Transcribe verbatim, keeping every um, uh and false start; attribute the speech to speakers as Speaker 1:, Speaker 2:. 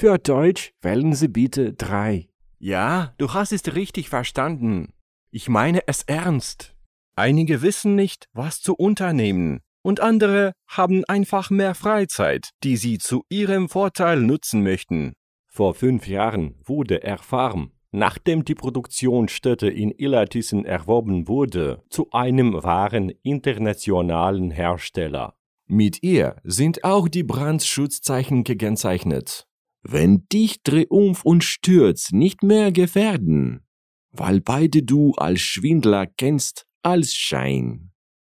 Speaker 1: Für Deutsch wählen Sie bitte drei.
Speaker 2: Ja, du hast es richtig verstanden. Ich meine es ernst. Einige wissen nicht, was zu unternehmen, und andere haben einfach mehr Freizeit, die sie zu ihrem Vorteil nutzen möchten.
Speaker 1: Vor fünf Jahren wurde Airfarm, nachdem die Produktionsstätte in Illertissen erworben wurde, zu einem wahren internationalen Hersteller.
Speaker 3: Mit ihr sind auch die Brandschutzzeichen gekennzeichnet. Wenn dich Triumph und Stürz nicht mehr gefährden, weil beide du als Schwindler kennst als Schein.